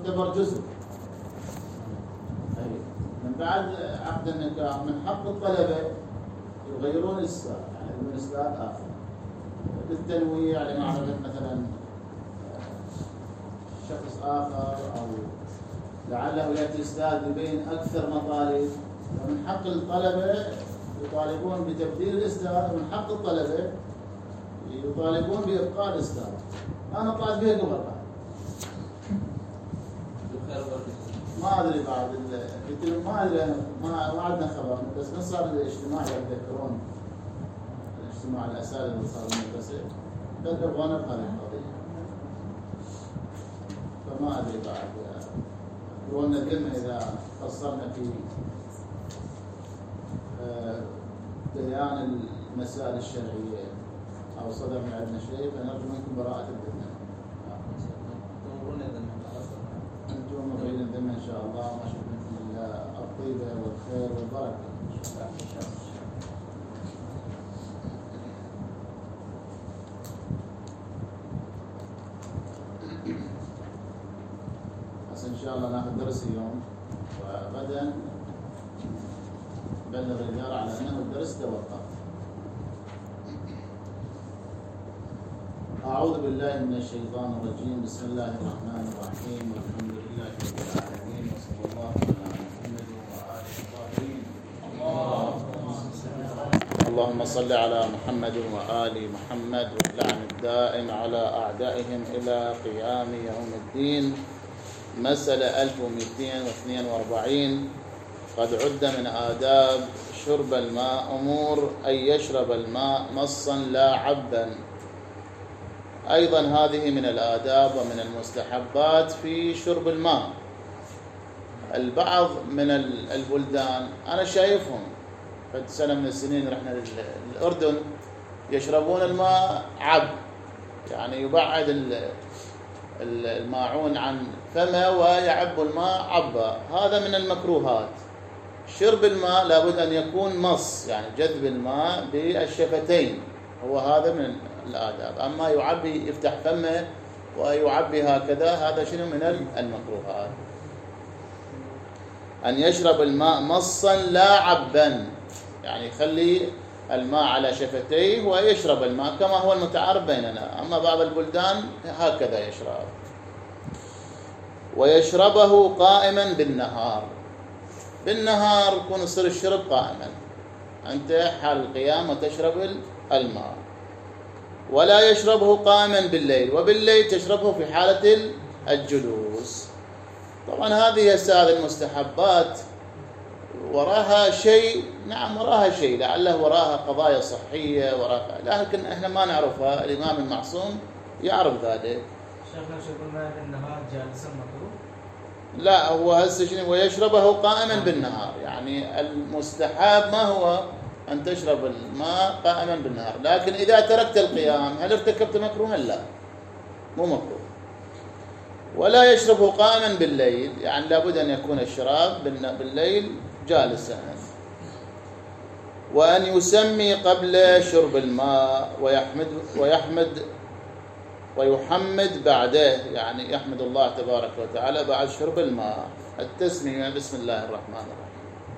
يعتبر جزء. من بعد عقد النكاح من حق الطلبة يغيرون إسلام، يعني من إسلام آخر للتنويع، لمعرفة مثلا شخص آخر، أو لعله يأتي أستاذ يبين أكثر مطالب. فمن حق الطلبة يطالبون بتبديل الإسلام، ومن حق الطلبة يطالبون بإبقاء الإسلام. أنا طلعت بها قبل ما أدري بعد ما أدري، ما عندنا خبر، بس من صار الاجتماع يتذكرون الاجتماع الأساسي اللي صار المدرسة بدأوا غنى بهذه القضية. فما أدري بعد يقولون الذمة إذا قصرنا في بيان المسائل الشرعية أو صدر من عندنا شيء فنرجو منكم براءة الذمة. أنتم مغيرين الذمة إن شاء الله، ما شاء منكم إلا الطيبة والخير والبركة. بس إن شاء الله ناخذ درس اليوم، وغدا بلغ الإدارة على أنه الدرس توقف. أعوذ بالله من الشيطان الرجيم. بسم الله الرحمن الرحيم، والحمد لله رب العالمين، وصلى الله على محمد وآله الطاهرين. اللهم صل على محمد وآل محمد، واللعن الدائم على أعدائهم إلى قيام يوم الدين. مسألة 1242. قد عد من آداب شرب الماء أمور أن يشرب الماء مصا لا عبا. أيضا هذه من الآداب ومن المستحبات في شرب الماء. البعض من البلدان أنا شايفهم قد سنة من السنين رحنا للأردن يشربون الماء عب، يعني يبعد الماعون عن فمه ويعب الماء عبا. هذا من المكروهات. شرب الماء لابد أن يكون مص، يعني جذب الماء بالشفتين، هو هذا من الآداب. أما يعبي يفتح فمه ويعبي هكذا، هذا شنو من المكروهات. أن يشرب الماء مصا لا عبا، يعني يخلي الماء على شفتيه ويشرب الماء كما هو المتعارف بيننا. أما بعض البلدان هكذا يشرب. ويشربه قائما بالنهار. بالنهار يكون يصير الشرب قائما، أنت حال القيام وتشرب الماء. ولا يشربه قائما بالليل، وبالليل تشربه في حالة الجلوس. طبعا هذه هذه المستحبات وراها شيء، نعم وراها شيء، لعله وراها قضايا صحية وراها، لكن احنا ما نعرفها. الإمام المعصوم يعرف ذلك. شيخنا شرب الماء بالنهار جالسا مكروه؟ لا، هو هسه شنو؟ ويشربه قائما بالنهار، يعني المستحب ما هو أن تشرب الماء قائما بالنهار، لكن إذا تركت القيام هل ارتكبت مكروها؟ لا، مو مكروه. ولا يشربه قائما بالليل، يعني لابد أن يكون الشراب بالليل جالسا. وأن يسمي قبل شرب الماء ويحمد بعده، يعني يحمد الله تبارك وتعالى بعد شرب الماء. التسمية بسم الله الرحمن الرحيم.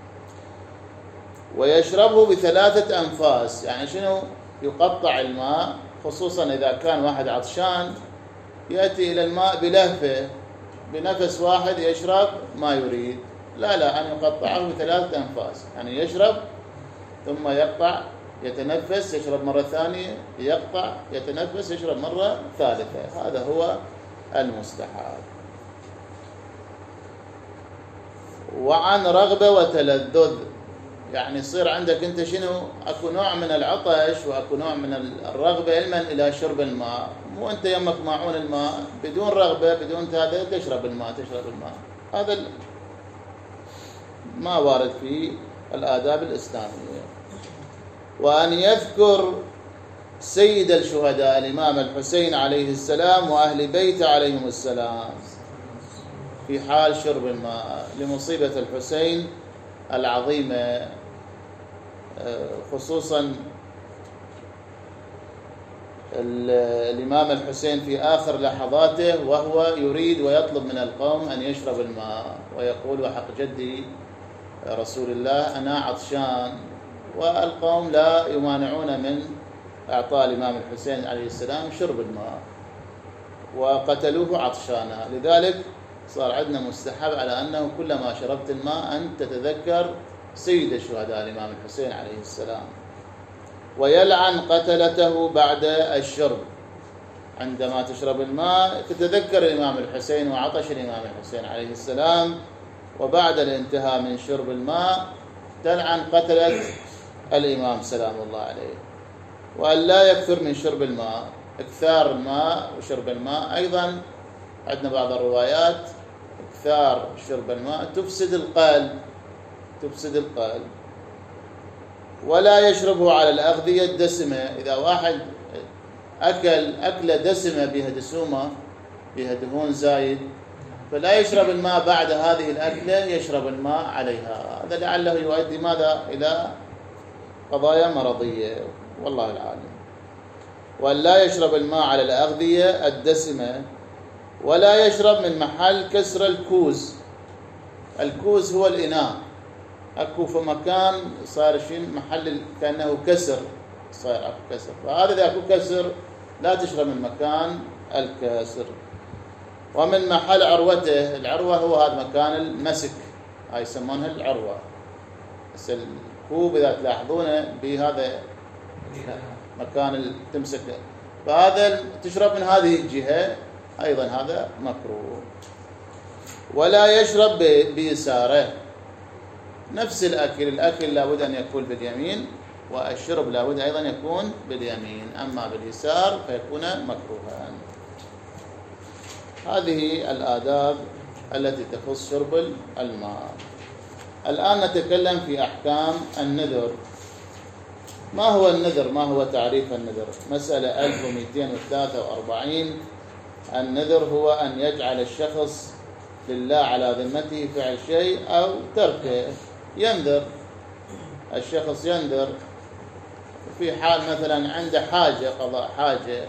ويشربه بثلاثة أنفاس، يعني شنو؟ يقطع الماء، خصوصا إذا كان واحد عطشان يأتي إلى الماء بلهفة، بنفس واحد يشرب ما يريد. لا، أن يقطعه بثلاثة أنفاس، يعني يشرب ثم يقطع يتنفس، يشرب مرة ثانية، يقطع يتنفس، يشرب مرة ثالثة. هذا هو المستحب. وعن رغبة وتلذذ، يعني يصير عندك أنت شنو؟ أكو نوع من العطش وأكو نوع من الرغبة علما إلى شرب الماء. مو أنت يمك معون الماء بدون رغبة بدون هذا تشرب الماء. هذا ما وارد في الآداب الإسلامية. وأن يذكر سيد الشهداء الإمام الحسين عليه السلام وأهل بيته عليهم السلام في حال شرب الماء، لمصيبة الحسين العظيمة، خصوصا الإمام الحسين في آخر لحظاته وهو يريد ويطلب من القوم أن يشرب الماء، ويقول: وحق جدي رسول الله أنا عطشان، والقوم لا يمانعون من إعطاء الإمام الحسين عليه السلام شرب الماء، وقتلوه عطشانا. لذلك صار عندنا مستحب على أنه كلما شربت الماء أن تتذكر سيد الشهداء الإمام الحسين عليه السلام، ويلعن قتلته بعد الشرب. عندما تشرب الماء تتذكر الإمام الحسين وعطش الإمام الحسين عليه السلام، وبعد الانتهاء من شرب الماء تلعن قتلة الإمام سلام الله عليه. وأن لا يكثر من شرب الماء، إكثار الماء وشرب الماء أيضا عندنا بعض الروايات إكثار شرب الماء تفسد القلب. ولا يشربه على الأغذية الدسمة. إذا واحد أكلة دسمة بها دسومة، بها دهون زايد، فلا يشرب الماء بعد هذه الأكلة، يشرب الماء عليها. هذا لعله يؤدي ماذا؟ إلى قضايا مرضية، والله العالم. وأن لا يشرب الماء على الأغذية الدسمة. ولا يشرب من محل كسر الكوز. الكوز هو الإناء، أكو في مكان صار شيء محل كأنه كسر، صار أكو كسر، فهذا إذا أكو كسر لا تشرب من مكان الكسر. ومن محل عروته. العروة هو هذا مكان المسك، هاي يسمونها العروة. بس الكوب إذا تلاحظونه بهذا مكان تمسك، فهذا تشرب من هذه الجهة أيضا، هذا مكروه. ولا يشرب بيساره. نفس الأكل لابد أن يكون باليمين، والشرب لابد أيضا يكون باليمين، أما باليسار فيكون مكروها. هذه الآداب التي تخص شرب الماء. الآن نتكلم في أحكام النذر. ما هو النذر؟ ما هو تعريف النذر؟ مسألة 1243. النذر هو أن يجعل الشخص لله على ذمته فعل شيء أو تركه. ينذر الشخص، ينذر في حال مثلا عنده حاجة، قضاء حاجة،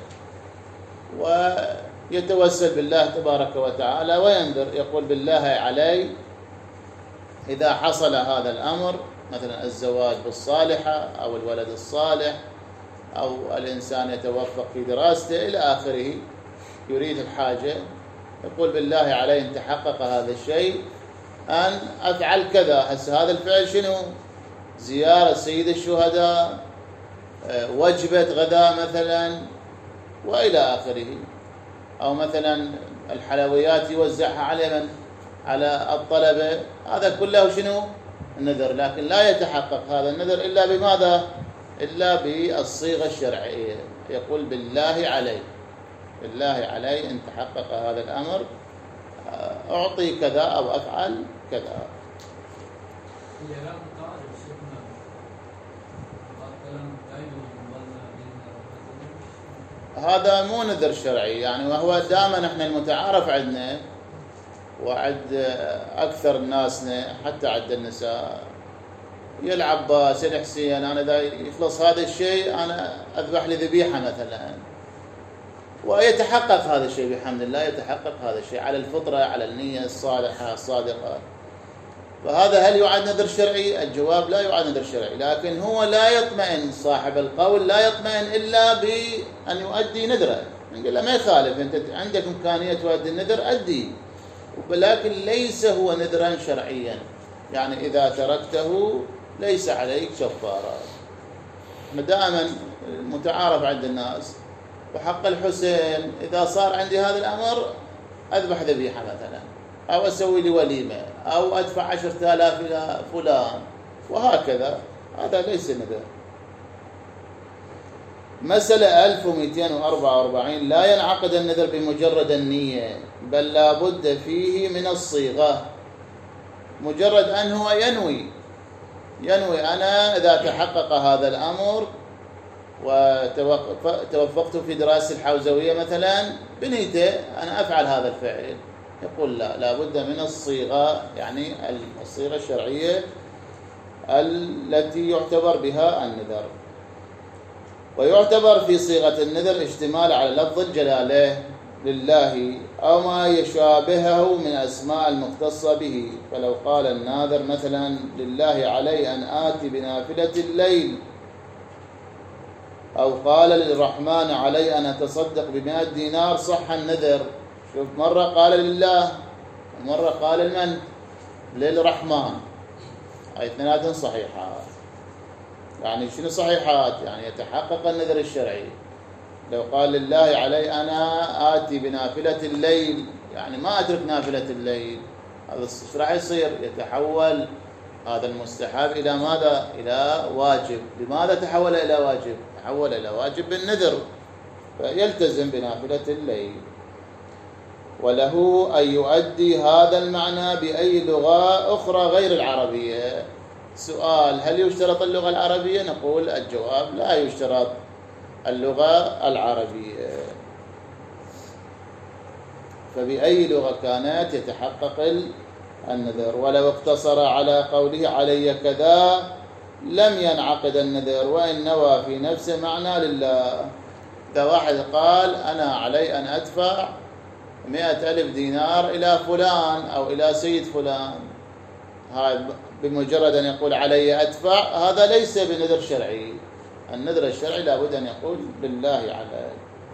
ويتوسل بالله تبارك وتعالى وينذر، يقول: بالله علي إذا حصل هذا الأمر، مثلا الزواج بالصالحة أو الولد الصالح أو الإنسان يتوفق في دراسته إلى آخره، يريد الحاجة، يقول: بالله علي إن تحقق هذا الشيء أن أفعل كذا. هسه هذا الفعل شنو؟ زيارة سيد الشهداء، وجبة غذاء مثلا، وإلى آخره. أو مثلا الحلويات يوزعها على الطلبة، هذا كله شنو؟ النذر. لكن لا يتحقق هذا النذر إلا بماذا؟ إلا بالصيغة الشرعية. يقول: بالله علي، بالله علي إن تحقق هذا الأمر أعطي كذا أو أفعل كذا. هذا مو نذر شرعي يعني، وهو دائما احنا المتعارف عندنا وعند أكثر الناسنا حتى عند النساء، يلعب بسيد حسين أنا إذا يخلص هذا الشيء أنا أذبح لي ذبيحة مثلا، ويتحقق هذا الشيء بحمد الله، يتحقق هذا الشيء على الفطرة، على النية الصالحة الصادقة. فهذا هل يعد نذر شرعي؟ الجواب: لا يعد نذر شرعي، لكن هو لا يطمئن، صاحب القول لا يطمئن إلا بأن يؤدي نذره. نقول له ما يخالف، أنت عندك إمكانية تؤدي النذر أدي، ولكن ليس هو نذرا شرعيا، يعني إذا تركته ليس عليك كفارة. دائما متعارف عند الناس وحق الحسين إذا صار عندي هذا الأمر أذبح ذبيحة مثلا، أو أسوي لي وليمة، أو أدفع 10,000 إلى فلان، وهكذا. هذا ليس نذر. مسألة 1244. لا ينعقد النذر بمجرد النية، بل لا بد فيه من الصيغة. مجرد أن هو ينوي أنا إذا تحقق هذا الأمر وتوفقت في دراسة الحوزوية مثلا بنيته أنا أفعل هذا الفعل، يقول لا بد من الصيغة، يعني الصيغة الشرعية التي يعتبر بها النذر. ويعتبر في صيغة النذر اشتمال على لفظ الجلالة لله أو ما يشابهه من أسماء المختصة به. فلو قال الناذر مثلا لله علي أن آتي بنافلة الليل، أو قال للرحمن علي أن أتصدق ب100 دينار، صح النذر. شوف، مرة قال لله ومرة قال لمن؟ للرحمن. هاي اثنيناتهم صحيحات. يعني شنو صحيحات؟ يعني يتحقق النذر الشرعي. لو قال لله علي أنا آتي بنافلة الليل، يعني ما أترك نافلة الليل، هذا ايش راح يصير؟ يتحول هذا المستحب إلى ماذا؟ إلى واجب. لماذا تحول إلى واجب؟ تحول إلى واجب بالنذر، فيلتزم بنافلة الليل. وله أن يؤدي هذا المعنى بأي لغة أخرى غير العربية. سؤال: هل يشترط اللغة العربية؟ نقول الجواب: لا يشترط اللغة العربية. فبأي لغة كانت يتحقق النذر. ولو اقتصر على قوله علي كذا لم ينعقد النذر وإن نوى في نفسه معنى لله. إذا واحد قال أنا علي أن أدفع 100,000 دينار إلى فلان أو إلى سيد فلان، هاي بمجرد أن يقول علي أدفع، هذا ليس بنذر شرعي. النذر الشرعي لابد أن يقول لله علي.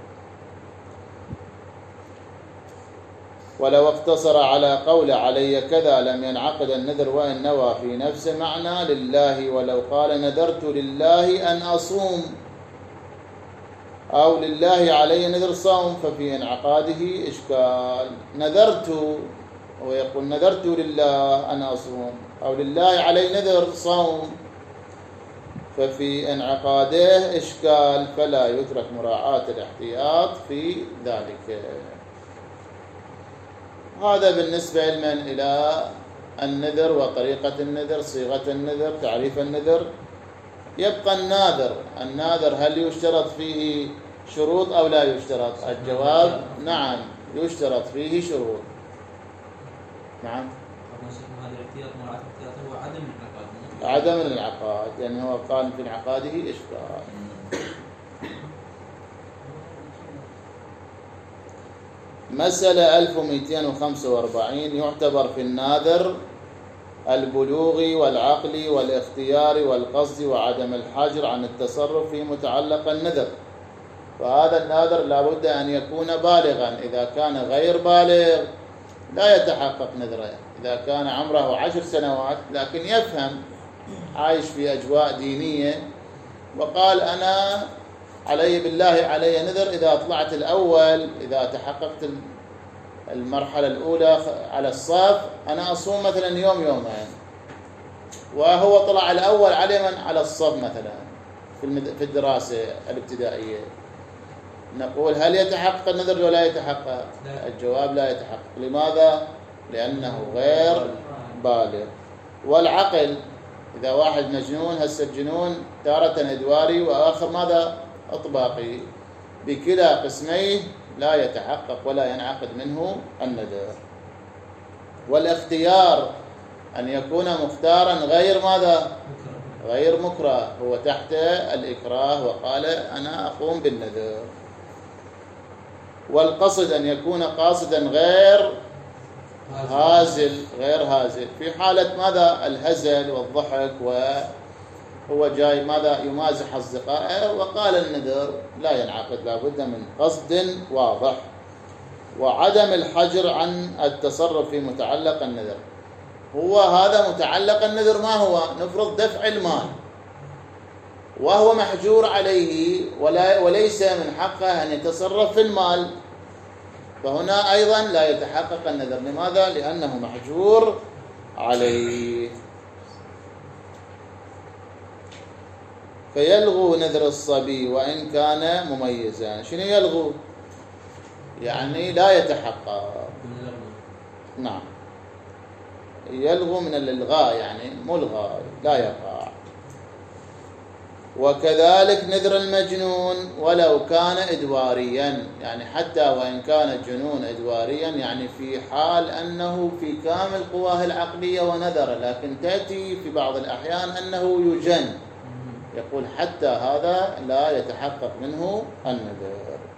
ولو اقتصر على قول علي كذا لم ينعقد النذر وإن نوى في نفسه معنى لله. ولو قال نذرت لله أن أصوم أو لله علي نذر صوم ففي انعقاده إشكال. نذرت، ويقول نذرت لله أن أصوم، أو لله علي نذر صوم، ففي انعقاده إشكال، فلا يترك مراعاة الاحتياط في ذلك. هذا بالنسبة لمن؟ إلى النذر وطريقة النذر، صيغة النذر، تعريف النذر. يبقى الناذر. الناذر هل يشترط فيه شروط أو لا يشترط؟ الجواب نعم، يشترط فيه شروط. نعم. هو عدم الانعقاد. عدم الانعقاد، يعني هو قال في انعقاده إشكال. مسألة 1245. يعتبر في الناذر البلوغ والعقل والاختيار والقصد وعدم الحجر عن التصرف في متعلق النذر. فهذا الناذر لابد أن يكون بالغا. إذا كان غير بالغ لا يتحقق نذره. إذا كان عمره 10 سنوات لكن يفهم، عايش في أجواء دينية، وقال أنا علي بالله علي نذر إذا طلعت الأول، إذا تحققت المرحلة الأولى على الصف أنا أصوم مثلا يومين، وهو طلع الأول على الصف مثلا في الدراسة الابتدائية، نقول هل يتحقق النذر ولا يتحقق؟ الجواب لا يتحقق. لماذا؟ لأنه غير بالغ. والعقل، إذا واحد مجنون، هسه الجنون تارة إدواري وآخر ماذا؟ إطباقي، بكلا قسميه لا يتحقق ولا ينعقد منه النذر. والاختيار أن يكون مختارا غير ماذا؟ غير مكره، هو تحت الإكراه وقال أنا أقوم بالنذر. والقصد أن يكون قاصدا غير هازل، في حالة ماذا؟ الهزل والضحك، وهو جاي ماذا؟ يمازح أصدقائه وقال النذر، لا ينعقد، لابد من قصد واضح. وعدم الحجر عن التصرف في متعلق النذر. هو هذا متعلق النذر ما هو؟ نفرض دفع المال وهو محجور عليه وليس من حقه أن يتصرف في المال، فهنا أيضا لا يتحقق النذر. لماذا؟ لأنه محجور عليه. فيلغو نذر الصبي وإن كان مميزا. شنو يلغو؟ يعني لا يتحقق. نعم، يلغو من الإلغاء، يعني ملغى لا يقع. وكذلك نذر المجنون ولو كان إدواريا، يعني حتى وإن كان الجنون إدواريا، يعني في حال أنه في كامل قواه العقلية ونذر، لكن تأتي في بعض الأحيان أنه يجن يقول حتى هذا لا يتحقق منه النذر.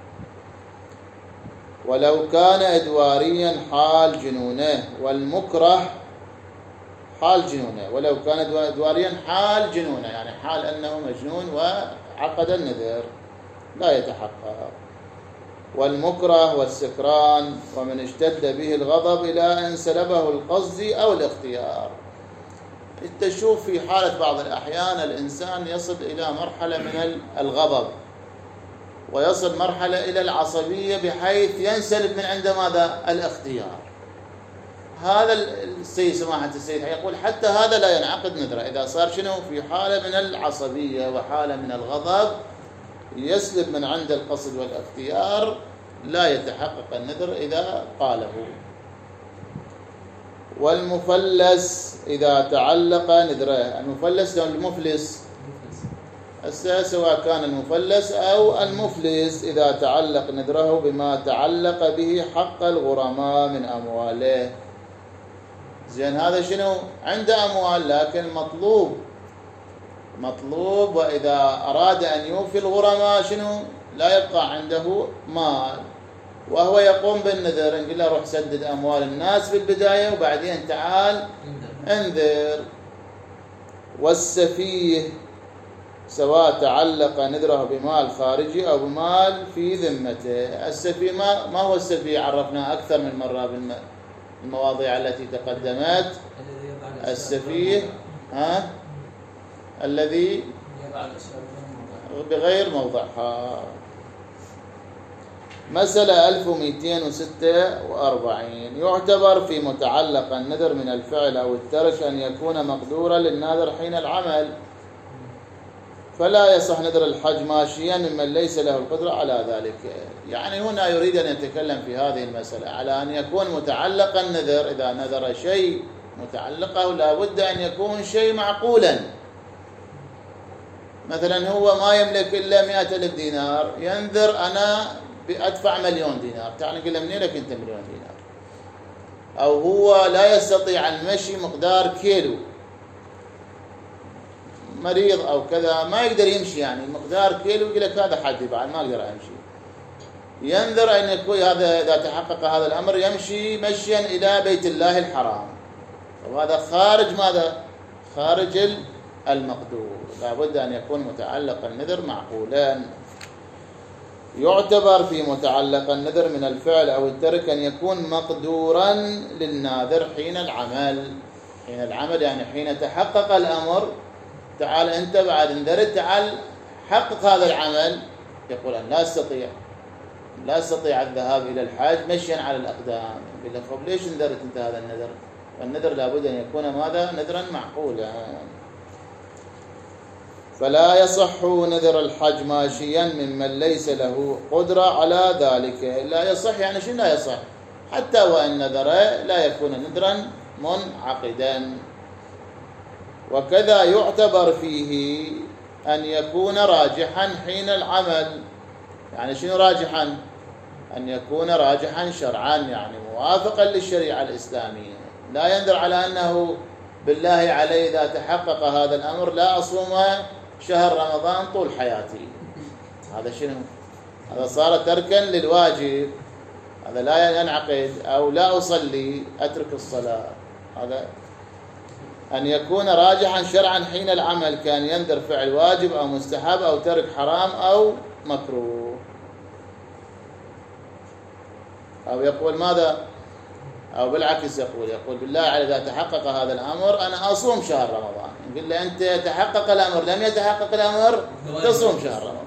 ولو كان إدواريا حال جنونه والمكره حال جنونه، ولو كان إدواريا حال جنونه، يعني حال أنه مجنون وعقد النذر لا يتحقق. والمكره والسكران ومن اشتد به الغضب إلى أن سلبه القصد أو الاختيار. تشوف في حالة بعض الأحيان الإنسان يصل إلى مرحلة من الغضب ويصل مرحلة إلى العصبية بحيث ينسلب من عنده ماذا؟ الاختيار. هذا السيد سماحة السيد يقول حتى هذا لا ينعقد نذره إذا صار شنو؟ في حالة من العصبية وحالة من الغضب يسلب من عنده القصد والاختيار لا يتحقق النذر إذا قاله. والمفلس إذا تعلق نذره، المفلس أو المفلس سواء كان المفلس أو المفلس إذا تعلق نذره بما تعلق به حق الغرماء من أمواله. زين هذا شنو؟ عنده أموال لكن مطلوب وإذا أراد أن يوفي الغرماء شنو؟ لا يبقى عنده مال وهو يقوم بالنذر، نقول له روح سدد أموال الناس بالبداية وبعدين تعال انذر. والسفيه سواء تعلق نذره بمال خارجي أو بمال في ذمته. السفيه ما هو السفيه؟ عرفنا أكثر من مرة بالمواضيع التي تقدمت. السفيه الذي بغير موضعها. مسألة 1246 يعتبر في متعلق النذر من الفعل أو الترك أن يكون مقدورا للناذر حين العمل، فلا يصح نذر الحج ماشيا ممن ليس له القدرة على ذلك. يعني هنا يريد أن يتكلم في هذه المسألة على أن يكون متعلق النذر، إذا نذر شيء متعلقه لا بد أن يكون شيء معقولا. مثلا هو ما يملك إلا 100,000 دينار، ينذر أنا أدفع 1,000,000 دينار، تعال نقول له منين لك أنت 1,000,000 دينار؟ أو هو لا يستطيع المشي مقدار كيلو، مريض أو كذا ما يقدر يمشي، يعني مقدار كيلو يقول لك هذا حدي بعد ما أقدر أمشي. ينذر أن يكون هذا إذا تحقق هذا الأمر يمشي مشيا إلى بيت الله الحرام، وهذا خارج ماذا؟ خارج المقدور. لا بد أن يكون متعلق النذر معقولا. يعتبر في متعلق النذر من الفعل أو الترك أن يكون مقدورا للناذر حين العمل. حين العمل يعني حين تحقق الأمر، تعال أنت بعد نذرت تعال حقق هذا العمل. يقول أن لا أستطيع الذهاب إلى الحج مشيا على الأقدام. يقول لك طب ليش نذرت أنت هذا النذر؟ والنذر لابد أن يكون ماذا؟ نذرا معقولا. فلا يصح نذر الحج ماشيا ممن ليس له قدرة على ذلك. لا يصح يعني شنو لا يصح؟ حتى وإن نذر لا يكون نذرا منعقدا. وكذا يعتبر فيه أن يكون راجحا حين العمل. يعني شنو راجحا؟ أن يكون راجحا شرعا، يعني موافقا للشريعة الإسلامية. لا ينذر على أنه بالله علي إذا تحقق هذا الأمر لا أصوم شهر رمضان طول حياتي. هذا شنو؟ هذا صار تركا للواجب، هذا لا ينعقد. أو لا أصلي أترك الصلاة. هذا أن يكون راجحا شرعا حين العمل، كان ينذر فعل واجب أو مستحب أو ترك حرام أو مكروه. أو يقول ماذا؟ أو بالعكس يقول بالله على إذا تحقق هذا الأمر أنا أصوم شهر رمضان. يقول له أنت تحقق الأمر، لم يتحقق الأمر تصوم شهر رمضان.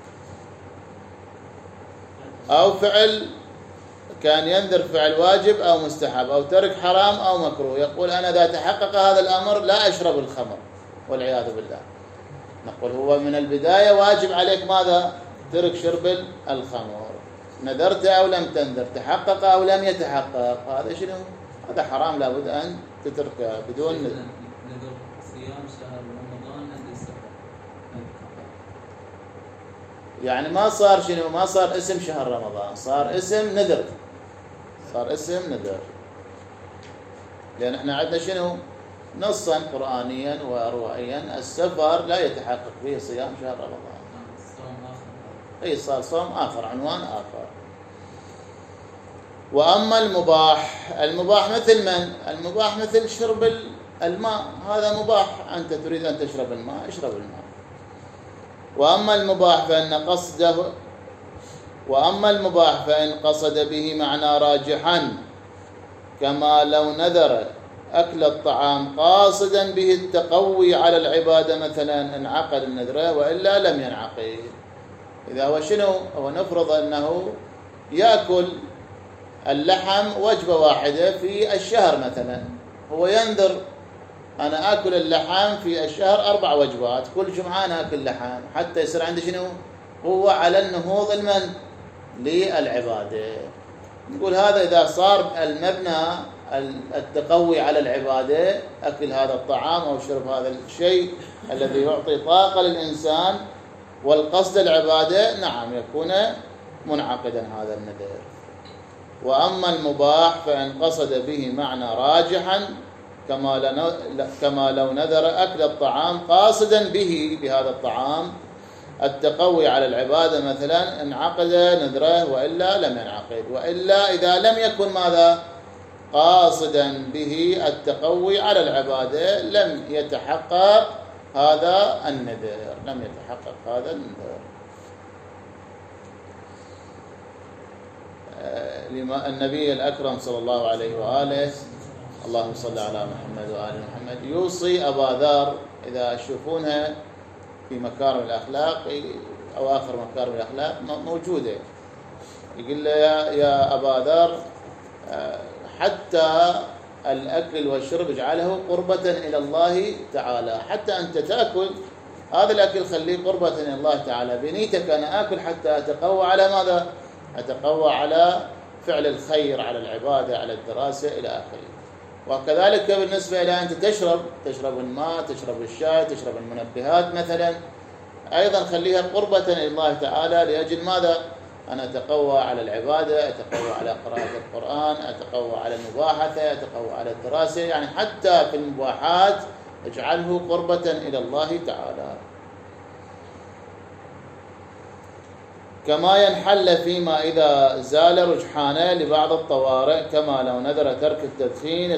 أو فعل كان ينذر فعل واجب أو مستحب أو ترك حرام أو مكروه، يقول أنا إذا تحقق هذا الأمر لا أشرب الخمر والعياذ بالله. نقول هو من البداية واجب عليك ماذا؟ ترك شرب الخمر. نذرت أو لم تنذر، تحقق أو لم يتحقق، هذا شنو؟ هذا حرام لابد أن تتركه بدون نذر. نذر صيام شهر رمضان عند السفر، يعني ما صار شنو؟ ما صار اسم شهر رمضان، صار اسم نذر. صار اسم نذر. لأن احنا عندنا شنو؟ نصا قرآنيا وروائيا السفر لا يتحقق به صيام شهر رمضان. صوم آخر. أي صار صوم آخر، عنوان آخر. وأما المباح مثل من؟ المباح مثل شرب الماء، هذا مباح، أنت تريد أن تشرب الماء اشرب الماء. وأما المباح فإن قصد به معنى راجحا كما لو نذر أكل الطعام قاصدا به التقوي على العبادة مثلا انعقد النذر، وإلا لم ينعقد. إذا هو شنو؟ هو نفرض أنه يأكل اللحم وجبة واحدة في الشهر مثلا، هو ينذر أنا آكل اللحم في الشهر 4 وجبات، كل جمعة أنا آكل لحم حتى يصير عندي شنو؟ هو على النهوض للعبادة. نقول هذا إذا صار المبنى التقوي على العبادة، أكل هذا الطعام أو شرب هذا الشيء الذي يعطي طاقة للإنسان والقصد العبادة، نعم يكون منعقدا هذا النذر. وأما المباح فإن قصد به معنى راجحا كما لو نذر أكل الطعام قاصدا به بهذا الطعام التقوي على العبادة مثلا انعقد نذره، وإلا لم ينعقد. وإلا إذا لم يكن ماذا؟ قاصدا به التقوي على العبادة لم يتحقق هذا النذر، لم يتحقق هذا النذر. النبي الأكرم صلى الله عليه وآله، اللهم صل على محمد وآل محمد، يوصي أبا ذر إذا تشوفونها في مكارم الأخلاق أو آخر مكارم الأخلاق موجودة، يقول له يا أبا ذر حتى الأكل والشرب اجعله قربة إلى الله تعالى، حتى أنت تأكل هذا الأكل خليه قربة إلى الله تعالى، بنيتك أنا آكل حتى أتقوى على ماذا؟ أتقوى على فعل الخير، على العبادة، على الدراسة إلى آخره. وكذلك بالنسبة إلى أنت تشرب الماء، تشرب الشاي، تشرب المنبهات مثلا، أيضا خليها قربة إلى الله تعالى لأجل ماذا؟ أنا أتقوى على العبادة، أتقوى على قراءة القرآن، أتقوى على المباحثة، أتقوى على الدراسة، يعني حتى في المباحات اجعله قربة إلى الله تعالى. كما ينحل فيما إذا زال رجحانه لبعض الطوارئ كما لو نذر ترك التدخين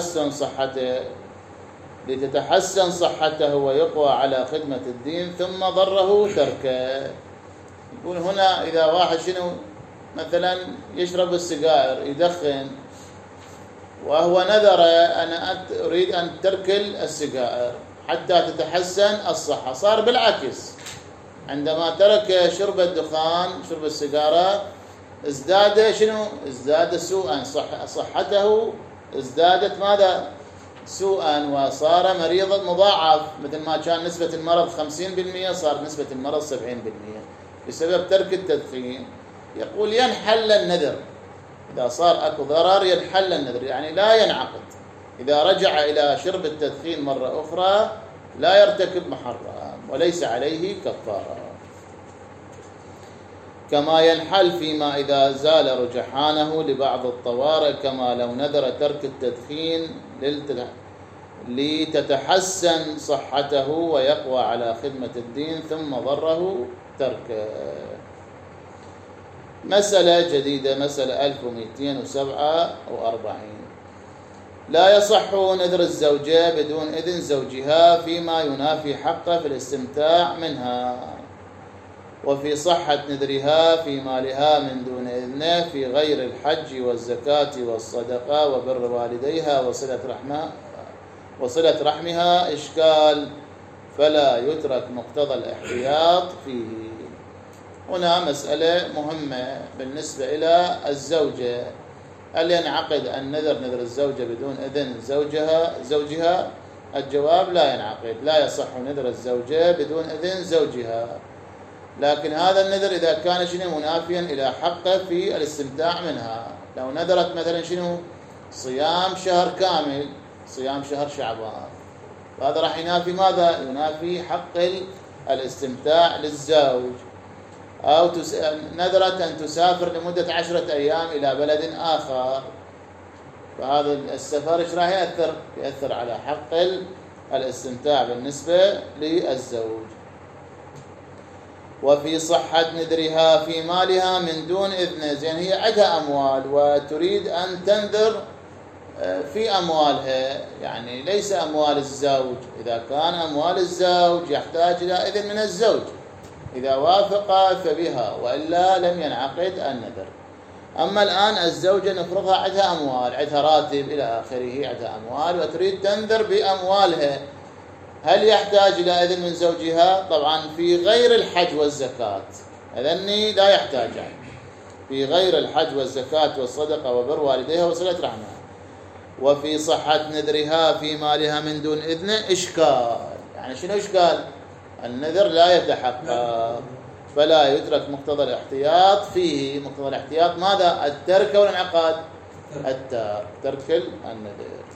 لتتحسن صحته ويقوى على خدمة الدين ثم ضره تركه. يقول هنا إذا واحد شنو مثلا يشرب السجائر يدخن وهو نذر أنا أريد أن ترك السجائر حتى تتحسن الصحة، صار بالعكس، عندما ترك شرب الدخان شرب السيجارة ازداد شنو؟ ازداد سوءا، صحته ازدادت ماذا؟ سوءا، وصار مريضا مضاعف، مثل ما كان نسبة المرض 50% صار نسبة المرض 70% بسبب ترك التدخين. يقول ينحل النذر، إذا صار أكو ضرر ينحل النذر، يعني لا ينعقد، إذا رجع إلى شرب التدخين مرة أخرى لا يرتكب محرم وليس عليه كفارة. كما ينحل فيما إذا زال رجحانه لبعض الطوارئ كما لو نذر ترك التدخين لتتحسن صحته ويقوى على خدمة الدين ثم ضره تركه. مسألة جديدة، مسألة 1247. لا يصح نذر الزوجة بدون إذن زوجها فيما ينافي حقه في الاستمتاع منها، وفي صحة نذرها في مالها من دون إذنه في غير الحج والزكاة والصدقة وبر والديها وصلة رحمها إشكال، فلا يترك مقتضى الاحتياط فيه. هنا مسألة مهمة بالنسبة إلى الزوجة، هل ينعقد النذر نذر الزوجة بدون إذن زوجها؟ الجواب لا ينعقد، لا يصح نذر الزوجة بدون إذن زوجها، لكن هذا النذر إذا كان شنو منافيا إلى حقه في الاستمتاع منها. لو نذرت مثلا شنو صيام شهر كامل، صيام شهر شعبان، هذا راح ينافي ماذا؟ ينافي حق الاستمتاع للزوج. أو نذرت أن تسافر لمدة 10 أيام إلى بلد آخر، فهذا السفر ايش راح يأثر؟ يأثر على حق الاستمتاع بالنسبة للزوج. وفي صحة نذرها في مالها من دون إذنه، زين هي عندها أموال وتريد أن تنذر في أموالها، يعني ليس أموال الزوج. إذا كان أموال الزوج يحتاج إلى إذن من الزوج، إذا وافق فبها، وإلا لم ينعقد النذر. أما الآن الزوجة نفرضها عندها أموال، عندها راتب إلى آخره، عندها أموال وتريد تنذر بأموالها، هل يحتاج إلى إذن من زوجها؟ طبعا في غير الحج والزكاة إذني لا يحتاج، في غير الحج والزكاة والصدقة وبر والديها وصلة رحمها. وفي صحة نذرها في مالها من دون إذنه إشكال، يعني شنو إشكال؟ النذر لا يتحقق، فلا يترك مقتضى الاحتياط فيه. مقتضى الاحتياط ماذا؟ الترك والانعقاد، ترك النذر.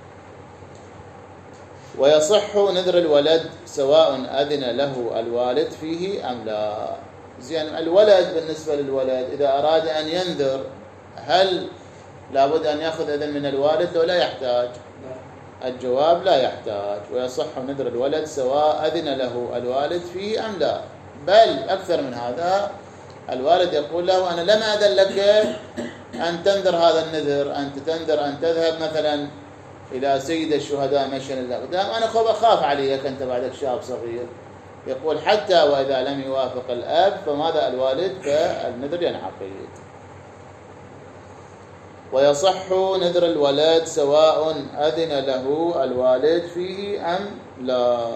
ويصح نذر الولد سواء أذن له الوالد فيه أم لا. زين الولد، بالنسبة للولد إذا أراد أن ينذر هل لابد أن يأخذ إذن من الوالد ولا يحتاج؟ الجواب لا يحتاج. ويصح نذر الولد سواء أذن له الوالد فيه أم لا، بل أكثر من هذا، الوالد يقول له أنا لم أذن لك أن تنذر هذا النذر، أنت تنذر أن تذهب مثلا إلى سيد الشهداء مشيا الأقدام، أنا أخاف عليك، أنت بعدك شاب صغير. يقول حتى وإذا لم يوافق الأب فماذا الوالد؟ فالنذر ينعقد. ويصح نذر الولد سواء أذن له الوالد فيه أم لا،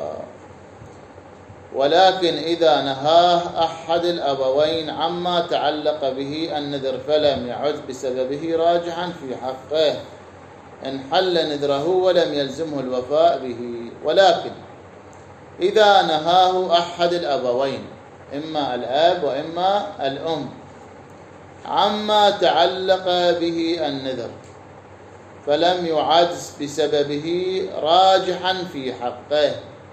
ولكن إذا نهاه أحد الأبوين عما تعلق به النذر فلم يعد بسببه راجحا في حقه، انحل نذره ولم يلزمه الوفاء به. ولكن إذا نهاه أحد الأبوين، إما الأب وإما الأم، عما تعلق به النذر فلم يعد بسببه راجحا في حقه،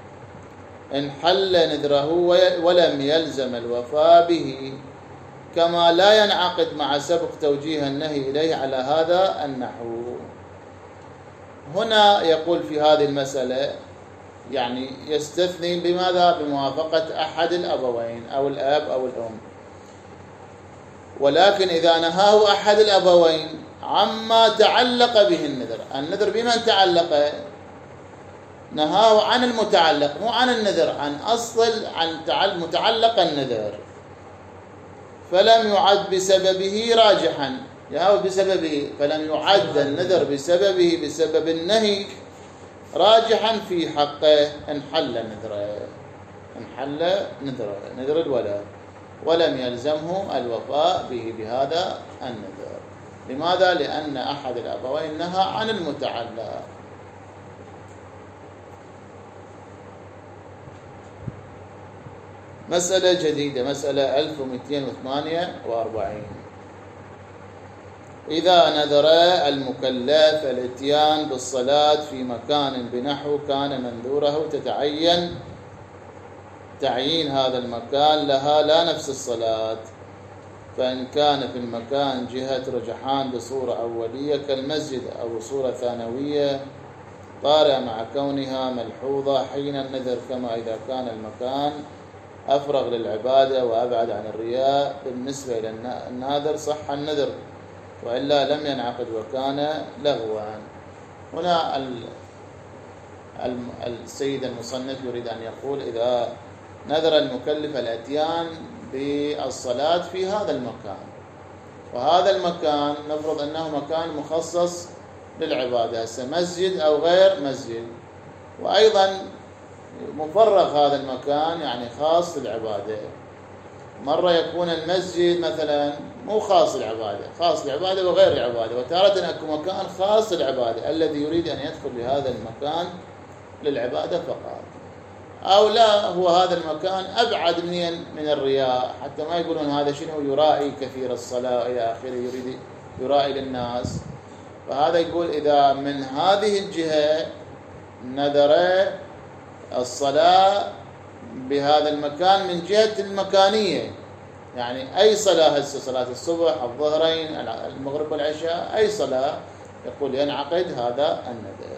انحل نذره ولم يلزم الوفاء به، كما لا ينعقد مع سبق توجيه النهي إليه على هذا النحو. هنا يقول في هذه المسألة يعني يستثني بماذا؟ بموافقة أحد الأبوين أو الأب أو الأم. ولكن إذا نهاه أحد الأبوين عما تعلق به النذر، النذر بمن تعلق؟ نهاه عن المتعلق، مو عن النذر، عن أصل، عن متعلق النذر، فلم يعد بسببه راجحا، يهو بسببه، فلم يعد النذر بسببه بسبب النهي راجحا في حقه، انحل نذره، انحل نذره، نذر الولد، ولم يلزمه الوفاء به بهذا النذر. لماذا؟ لأن أحد الأبوين نهى عن المتعلق. مسألة جديدة، مسألة 1248. إذا نذر المكلف الاتيان بالصلاة في مكان بنحو كان منذوره تعيين هذا المكان لها لا نفس الصلاة، فإن كان في المكان جهة رجحان بصورة أولية كالمسجد أو صورة ثانوية طارئة مع كونها ملحوظة حين النذر، كما إذا كان المكان أفرغ للعبادة وأبعد عن الرياء بالنسبة إلى الناذر صح النذر، وإلا لم ينعقد وكان لغوا. هنا السيد المصنف يريد أن يقول إذا نذر المكلف الأتيان بالصلاة في هذا المكان، وهذا المكان نفرض أنه مكان مخصص للعبادة، مسجد أو غير مسجد، وأيضا مفرغ هذا المكان يعني خاص للعبادة. مرة يكون المسجد مثلا مو خاص للعبادة، خاص للعبادة وغير العبادة، وتارة أكو مكان خاص للعبادة الذي يريد أن يدخل لهذا المكان للعبادة فقط، أو لا هو هذا المكان أبعد من الرياء، حتى ما يقولون هذا شنو يرائي كثير الصلاة إلى آخره، يريد يرائي للناس. فهذا يقول إذا من هذه الجهة نذر الصلاة بهذا المكان من جهة المكانية، يعني أي صلاة، هسه صلاة الصبح، الظهرين، المغرب والعشاء، أي صلاة يقول ينعقد هذا النذر.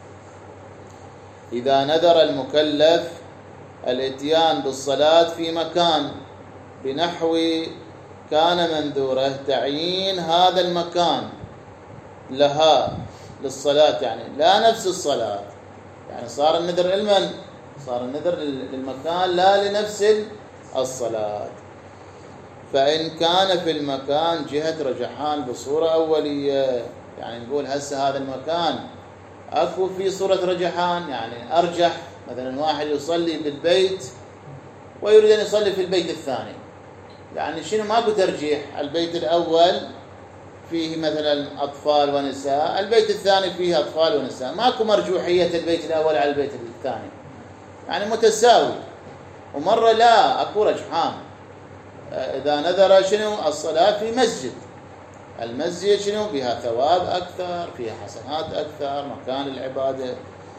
إذا نذر المكلف الإتيان بالصلاة في مكان بنحو كان منذوره تعيين هذا المكان لها للصلاة، يعني لا نفس الصلاة، يعني صار النذر لمن؟ صار النذر للمكان لا لنفس الصلاة. فإن كان في المكان جهة رجحان بصورة أولية، يعني نقول هسه هذا المكان أكو في صورة رجحان، يعني أرجح مثلا واحد يصلي بالبيت ويريد أن يصلي في البيت الثاني، يعني شنو ماكو ترجيح، البيت الأول فيه مثلا أطفال ونساء، البيت الثاني فيه أطفال ونساء، ماكو مرجوحية البيت الأول على البيت الثاني، يعني متساوي. ومرة لا أكو رجحان، إذا نذر شنو الصلاة في مسجد، المسجد شنو بها ثواب أكثر، فيها حسنات أكثر، مكان العبادة.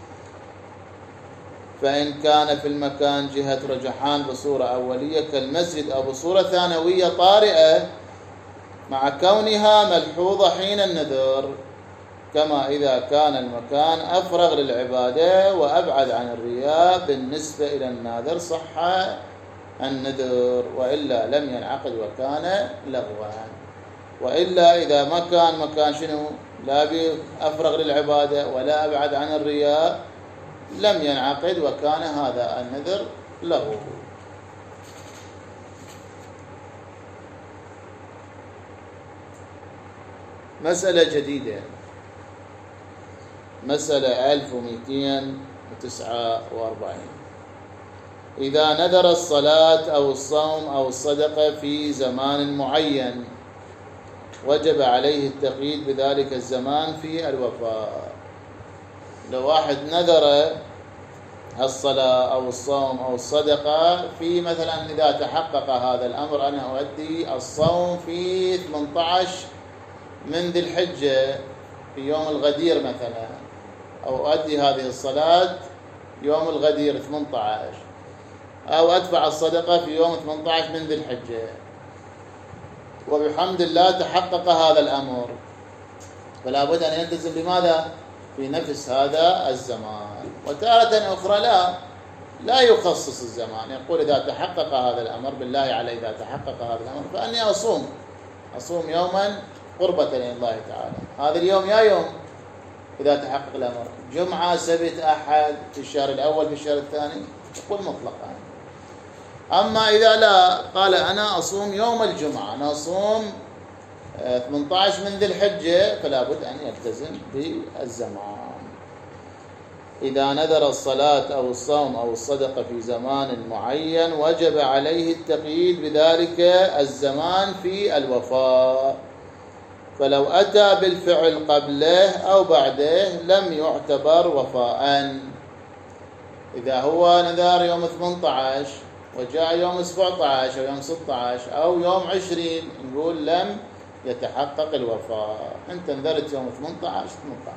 فإن كان في المكان جهة رجحان بصورة أولية كالمسجد أو بصورة ثانوية طارئة مع كونها ملحوظة حين النذر، كما إذا كان المكان أفرغ للعبادة وأبعد عن الرياء بالنسبة إلى الناذر صح النذر، وإلا لم ينعقد وكان لغوا. وإلا إذا ما كان مكان شنو لا أفرغ للعبادة ولا أبعد عن الرياء لم ينعقد وكان هذا النذر لغو. مسألة جديدة، مسألة 1249. إذا نذر الصلاة أو الصوم أو الصدقة في زمان معين وجب عليه التقييد بذلك الزمان في الوفاء. لو واحد نذر الصلاة أو الصوم أو الصدقة في مثلا إذا تحقق هذا الأمر أنا أؤدي الصوم في 18 من ذي الحجة في يوم الغدير مثلا، أو أؤدي هذه الصلاة يوم الغدير 18، أو أدفع الصدقة في يوم 18 من ذي الحجة، وبحمد الله تحقق هذا الأمر، فلا بد أن يلتزم بماذا؟ في نفس هذا الزمان. وتارة أخرى لا يخصص الزمان، يقول إذا تحقق هذا الأمر بالله علي إذا تحقق هذا الأمر فأني أصوم يوما قربة إلى الله تعالى، هذا اليوم يا يوم إذا تحقق الأمر، جمعة سبت أحد في الشهر الأول في الشهر الثاني، يقول مطلقا. أما إذا لا قال أنا أصوم يوم الجمعة، أنا أصوم 18 من ذي الحجة، فلا بد أن يلتزم بالزمان. إذا نذر الصلاة أو الصوم أو الصدقة في زمان معين وجب عليه التقييد بذلك الزمان في الوفاء، فلو أتى بالفعل قبله أو بعده لم يعتبر وفاء. إذا هو نذر يوم 18 وجاء يوم 17 أو يوم 16 أو يوم 20 نقول لم يتحقق الوفاء. أنت نذرت يوم 18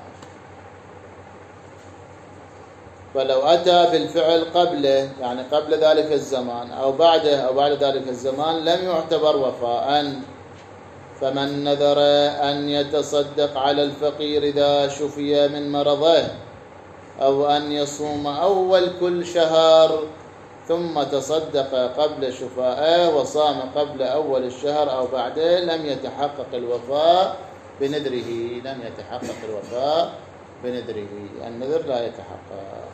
فلو أتى بالفعل قبله يعني قبل ذلك الزمان أو بعده أو بعد ذلك الزمان لم يعتبر وفاء. فمن نذر أن يتصدق على الفقير إذا شفي من مرضه أو أن يصوم أول كل شهر ثم تصدق قبل شفائه وصام قبل أول الشهر أو بعده لم يتحقق الوفاء بنذره. لم يتحقق الوفاء بنذره، النذر لا يتحقق.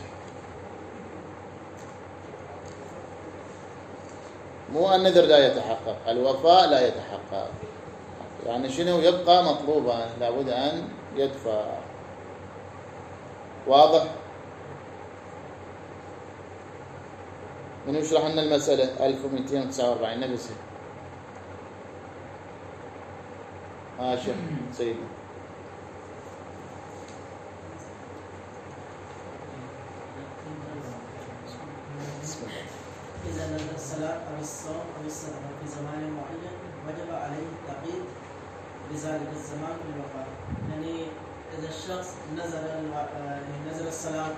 مو النذر لا يتحقق، الوفاء لا يتحقق. يعني شنو يبقى مطلوبا، لابد أن يدفع. واضح؟ من يشرح لنا المسألة 1249 نفسه؟ شيخ سيدي. إذا نذر الصلاة أو الصوم أو الصدقة في زمان معين وجب عليه التقييد بذلك الزمان في الوفاء. يعني إذا الشخص نذر الصلاة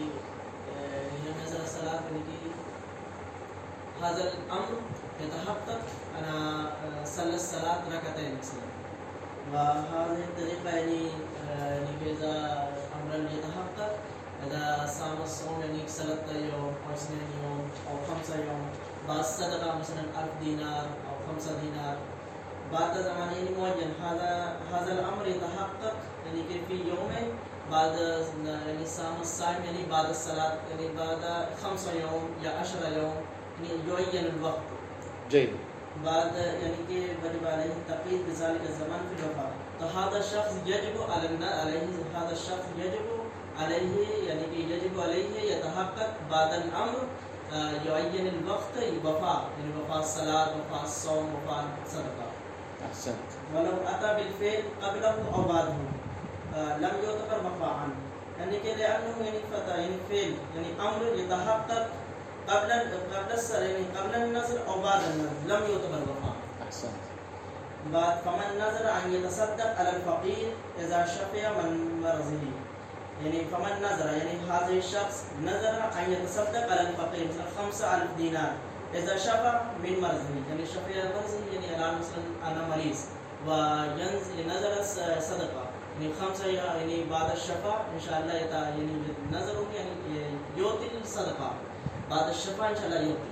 هذا الأمر يتحقق أنا صلى الصلاة ركعتين مثلا، وهذه الطريقة يعني إذا أمرا يتحقق إذا صام الصوم يعني 3 يوم أو 2 يوم أو 5 يوم بعد صدقة مثلا 1000 دينار أو 5 دينار بعد زمان يعني معين هذا الأمر يتحقق يعني في يوم بعد يعني صام الصائم يعني بعد الصلاة يعني بعد 5 يوم يا 10 يوم يعني يعين الوقت. جيد. بعد يعني कि वजब عليه التقييد بذلك الزمان في الوفاة. तो هذا الشخص يجب عليه هذا الشخص يجب عليه يعني कि يجب عليه يتحقق بعد الأمر يعين الوقت الوفاة يعني وفاة الصلاة وفاة الصوم وفاة الصدقة. أحسنت. ولو أتى بالفعل قبله أو بعده لم يعتبر وفاء يعني कि لأنه يعني فتى يعني فعل يعني أمر يتحقق قبل يعني قبل النذر أو بعد النذر لم يعتبر وفاء. أحسنت. بعد فمن نذر أن يتصدق على الفقير إذا شفي من مرضه يعني فمن نذر يعني هذا الشخص نذر أن يتصدق على الفقير مثلا 5000 دينار إذا شفى من مرضه يعني شفي مرضه يعني الآن مثلا أنا مريض ونذر صدقة يعني 5 يعني بعد الشفاء إن شاء الله يعني نذر يعني يعطي الصدقة بعد الشفاء إن شاء الله يعطي.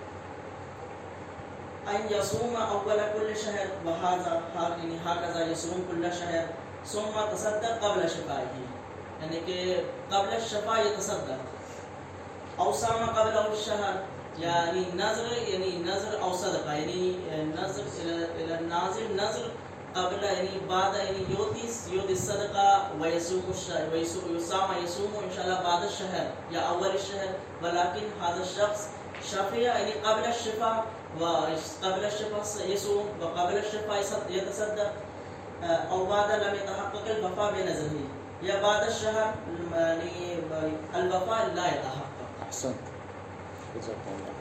أن يصوم أول كل شهر وهذا يعني هكذا يصوم كل شهر ثم تصدق قبل شفائه يعني कि قبل الشفاء يتصدق أو صام قبله الشهر يعني نذر أو صدقة يعني نذر إلى الناظر نذر قبل يعني بعد يعني يعطي الصدقة ويصوم يصوم إن شاء الله بعد الشهر يا أول الشهر ولكن هذا الشخص شفي يعني قبل الشفاء وقبل الشفاء يصوم وقبل الشفاء يتصدق أو بعد لم يتحقق الوفاء بنذره يا بعد الشهر يعني الوفاء لا يتحقق. أحسنت. جزاك الله.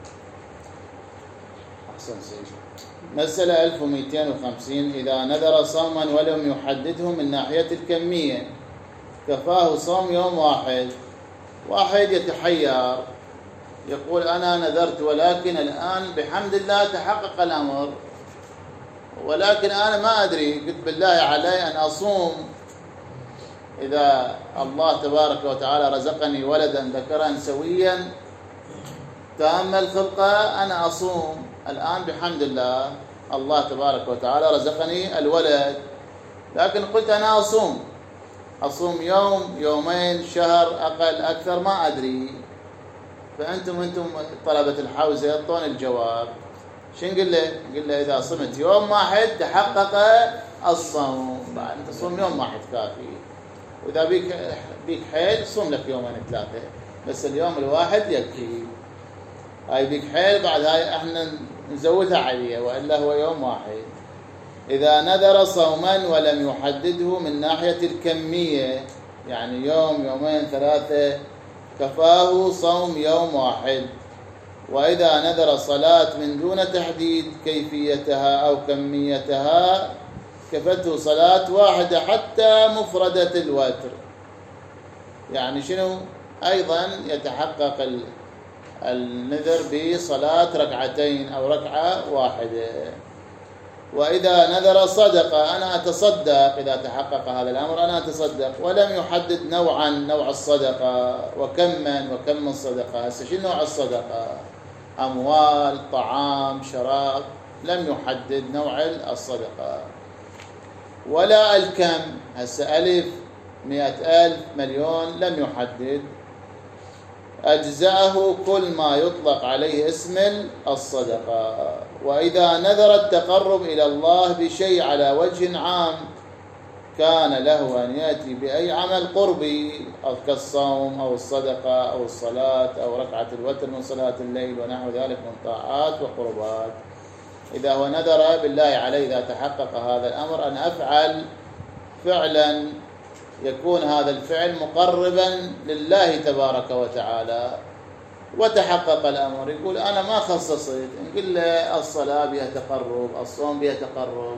أحسن سيدي. مسألة 1250 إذا نذر صوما ولم يحدده من ناحية الكمية كفاه صوم يوم واحد يتحير يقول أنا نذرت ولكن الآن بحمد الله تحقق الأمر ولكن أنا ما أدري قلت بالله علي أن أصوم إذا الله تبارك وتعالى رزقني ولدا ذكرا سويا تام الخلقة أنا أصوم الآن بحمد الله الله تبارك وتعالى رزقني الولد لكن قلت أنا أصوم يوم يومين شهر أقل أكثر ما أدري فأنتم طلبة الحوزة يعطون الجواب شو نقول له؟ نقول له إذا صمت يوم واحد تحقق الصوم بعد أنت صوم يوم واحد كافي وإذا بيك حيل صوم لك يومين 3 بس اليوم الواحد يكفي هاي بيك حيل بعد هاي احنا نزودها عليه وإلا هو يوم واحد. إذا نذر صوما ولم يحدده من ناحية الكمية يعني يوم يومين 3 كفاه صوم يوم واحد. وإذا نذر صلاة من دون تحديد كيفيتها أو كميتها كفته صلاة واحدة حتى مفردة الوتر يعني شنو أيضا يتحقق النذر بصلاة 2 أو 1 ركعة. وإذا نذر صدقة أنا أتصدق إذا تحقق هذا الأمر أنا أتصدق ولم يحدد نوع الصدقة وكم الصدقة. هسه شنو نوع الصدقة؟ أموال طعام شراب لم يحدد نوع الصدقة ولا الكم هسه 1000 100,000 مليون لم يحدد أجزأه كل ما يطلق عليه اسم الصدقة. وإذا نذر التقرب إلى الله بشيء على وجه عام كان له أن يأتي بأي عمل قربي أو كالصوم أو الصدقة أو الصلاة أو ركعة الوتر من صلاة الليل ونحو ذلك من طاعات وقربات. إذا هو نذر بالله عليه إذا تحقق هذا الأمر أن أفعل فعلا يكون هذا الفعل مقربا لله تبارك وتعالى وتحقق الأمر يقول أنا ما خصصت نقول له الصلاة بها تقرب الصوم بها تقرب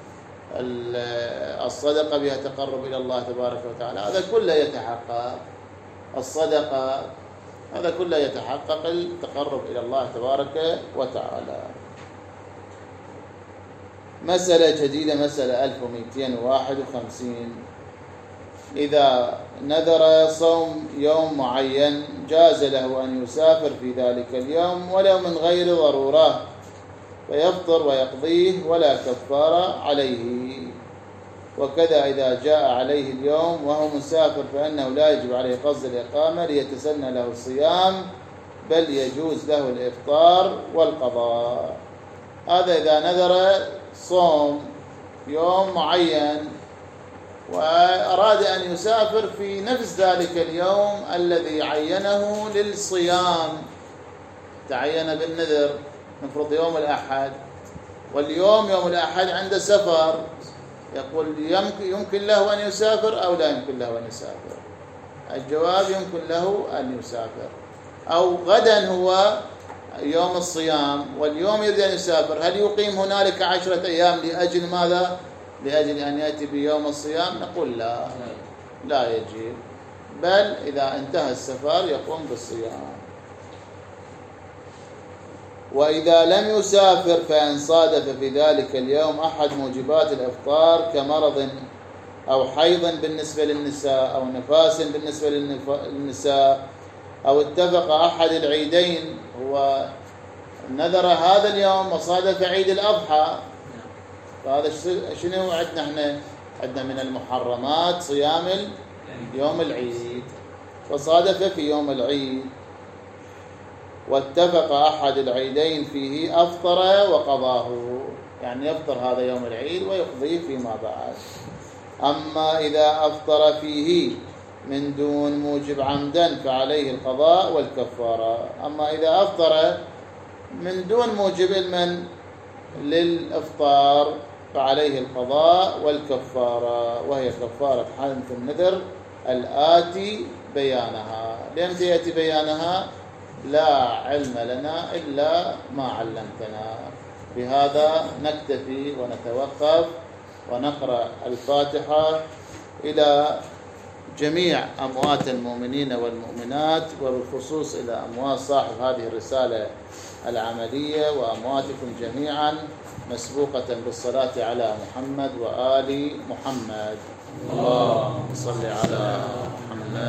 الصدقة بها تقرب إلى الله تبارك وتعالى هذا كله يتحقق الصدقة هذا كله يتحقق التقرب إلى الله تبارك وتعالى. مسألة جديدة، مسألة 1251. إذا نذر صوم يوم معين جاز له أن يسافر في ذلك اليوم ولو من غير ضرورة، فيفطر ويقضيه ولا كفارة عليه. وكذا إذا جاء عليه اليوم وهو مسافر فإنه لا يجب عليه قصد الإقامة ليتسنى له الصيام، بل يجوز له الإفطار والقضاء. هذا إذا نذر صوم يوم معين وأراد أن يسافر في نفس ذلك اليوم الذي عينه للصيام، تعين بالنذر، نفرض يوم الأحد، واليوم يوم الأحد عنده سفر، يقول يمكن له أن يسافر أو لا يمكن له أن يسافر؟ الجواب يمكن له أن يسافر. أو غدا هو يوم الصيام واليوم يريد أن يسافر، هل يقيم هنالك 10 أيام لأجل ماذا؟ لأجل أن يأتي بيوم الصيام؟ نقول لا يجب، بل إذا انتهى السفر يقوم بالصيام. وإذا لم يسافر فإن صادف في ذلك اليوم أحد موجبات الإفطار كمرض أو حيض بالنسبة للنساء أو نفاس بالنسبة للنساء، أو اتفق أحد العيدين، هو نذر هذا اليوم وصادف عيد الأضحى، فهذا شنو عندنا احنا؟ عندنا من المحرمات صيام يوم العيد، فصادف في يوم العيد واتفق أحد العيدين فيه أفطر وقضاه، يعني يفطر هذا يوم العيد ويقضيه فيما بعد. أما إذا أفطر فيه من دون موجب عمدا فعليه القضاء والكفارة. أما إذا أفطر من دون موجب علما للإفطار فعليه القضاء والكفارة، وهي كفارة حنث النذر الآتي بيانها. لمتى يأتي بيانها؟ لا علم لنا إلا ما علمتنا. بهذا نكتفي ونتوقف ونقرأ الفاتحة إلى جميع أموات المؤمنين والمؤمنات، وبالخصوص إلى أموات صاحب هذه الرسالة العملية وأمواتكم جميعا، مسبوقة بالصلاة على محمد وآل محمد. اللهم صل على محمد